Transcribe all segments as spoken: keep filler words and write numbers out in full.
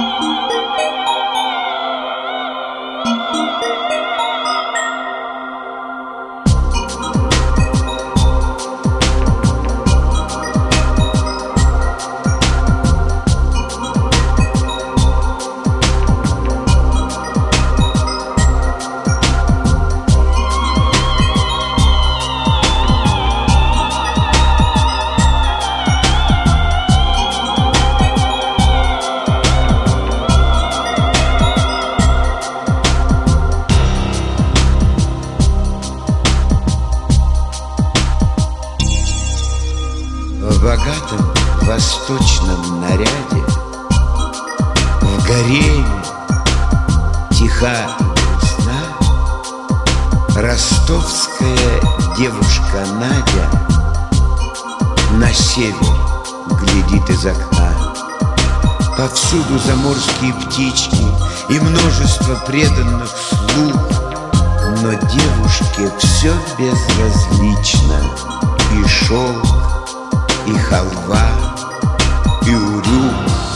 В богатом восточном наряде, в гареме тиха и грустна, ростовская девушка Надя на север глядит из окна. Повсюду заморские птички и множество преданных слуг, но девушке все безразлично: и шелк, и халва, и урюк.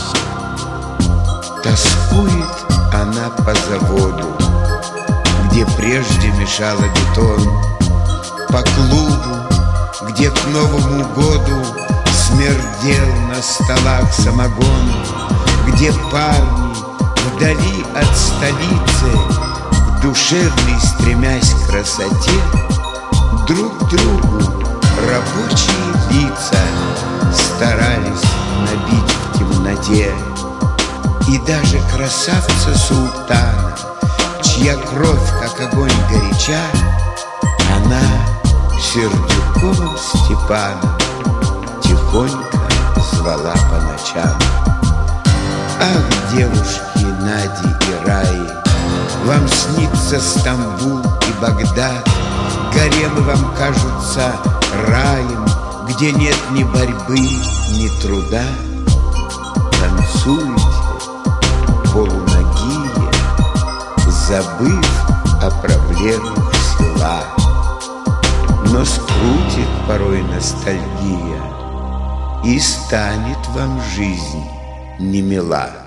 Тоскует она по заводу, где прежде мешала бетон, по клубу, где к Новому году смердел на столах самогон, где парни вдали от столицы, к душевной стремясь к красоте, друг другу рабочие лица старались набить в темноте. И даже красавца султана, чья кровь как огонь горяча, она Сердюковым Степаном тихонько звала по ночам. Ах, девушки Нади и Раи, вам снится Стамбул и Багдад, гаремы вам кажутся раем, где нет ни борьбы, ни труда. Танцуете полуногие, забыв о проблемах села. Но скрутит порой ностальгия, и станет вам жизнь немила.